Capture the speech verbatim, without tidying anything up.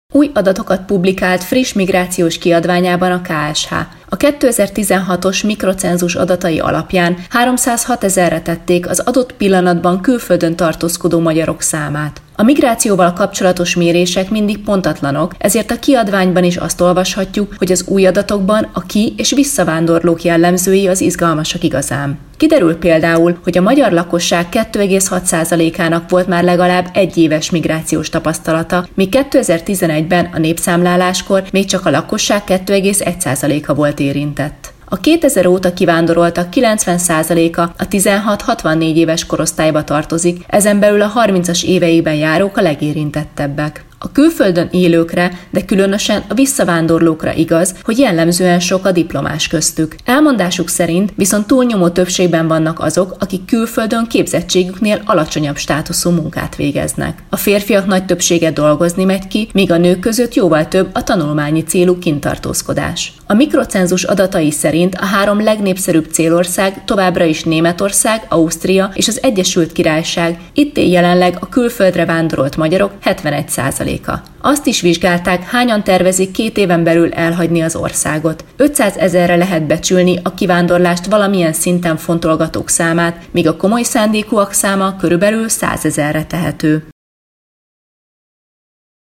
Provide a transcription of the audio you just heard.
Új adatokat publikált friss migrációs kiadványában a ká es há. A kétezer-tizenhatos mikrocenzus adatai alapján háromszázhatezerre tették az adott pillanatban külföldön tartózkodó magyarok számát. A migrációval kapcsolatos mérések mindig pontatlanok, ezért a kiadványban is azt olvashatjuk, hogy az új adatokban a ki- és visszavándorlók jellemzői az izgalmasak igazán. Kiderül például, hogy a magyar lakosság kettő egész hat százalékának volt már legalább egy éves migrációs tapasztalata, míg kétezer-tizenegyben a népszámláláskor még csak a lakosság kettő egész egy százaléka volt érintett. A kétezer óta kivándoroltak kilencven százaléka a tizenhat-hatvannégy éves korosztályba tartozik, ezen belül a harmincas éveikben járók a legérintettebbek. A külföldön élőkre, de különösen a visszavándorlókra igaz, hogy jellemzően sok a diplomás köztük. Elmondásuk szerint viszont túlnyomó többségben vannak azok, akik külföldön képzettségüknél alacsonyabb státuszú munkát végeznek. A férfiak nagy többsége dolgozni megy ki, míg a nők között jóval több a tanulmányi célú kintartózkodás. A mikrocenzus adatai szerint a három legnépszerűbb célország továbbra is Németország, Ausztria és az Egyesült Királyság, itt él jelenleg a külföldre vándorolt magyarok hetvenegy százaléka. Azt is vizsgálták, hányan tervezik két éven belül elhagyni az országot. ötszázezerre lehet becsülni a kivándorlást valamilyen szinten fontolgatók számát, míg a komoly szándékúak száma körülbelül százezerre tehető.